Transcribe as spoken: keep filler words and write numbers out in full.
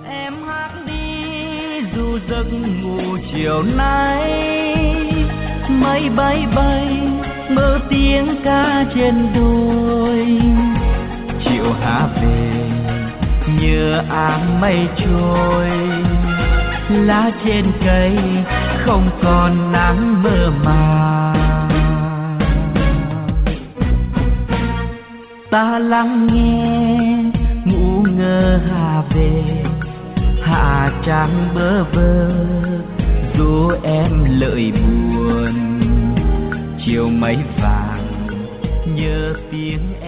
em hát đi dù giấc ngủ chiều nay, mây bay bay mơ tiếng ca trên đồi. Chiều hạ về nhớ áng mây trôi, lá trên cây không còn nắng mơ màng. Ta lắng nghe ngủ ngơ Hà về, Hạ trắng bơ vơ dù em lợi buồn. Chiều mây vàng nhớ tiếng em